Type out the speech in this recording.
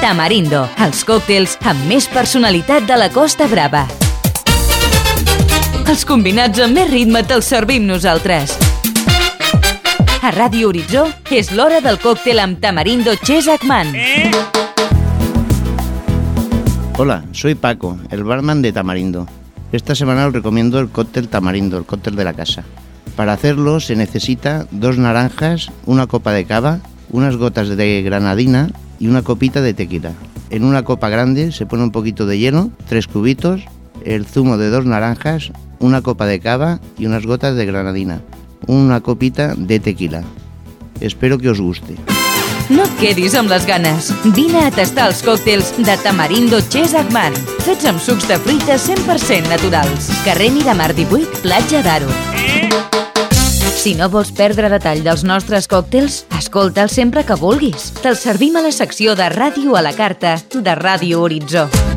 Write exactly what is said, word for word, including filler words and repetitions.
Tamarindo, els còctels amb més personalitat de la Costa Brava. Els combinats amb més ritme te'ls servim nosaltres. A Ràdio Horitzó és l'hora del còctel amb Tamarindo Cheesecman. Hola, soy Paco, el barman de Tamarindo. Esta semana os recomiendo el cóctel Tamarindo, el cóctel de la casa. Para hacerlo se necesita dos naranjas, una copa de cava, unas gotas de granadina y una copita de tequila. En una copa grande se pone un poquito de hielo, tres cubitos, el zumo de dos naranjas, una copa de cava y unas gotas de granadina, una copita de tequila. Espero que os guste. No et quedis amb les ganes. Vine a tastar els còctels de Tamarindo Cheesecman, fets amb sucs de fruita cent per cent naturals. Carrer Miramar divuit, Platja d'Aro. Si no vols perdre detall dels nostres còctels, escolta'ls sempre que vulguis. Te'ls servim a la secció de Ràdio a la Carta de Ràdio Horitzó.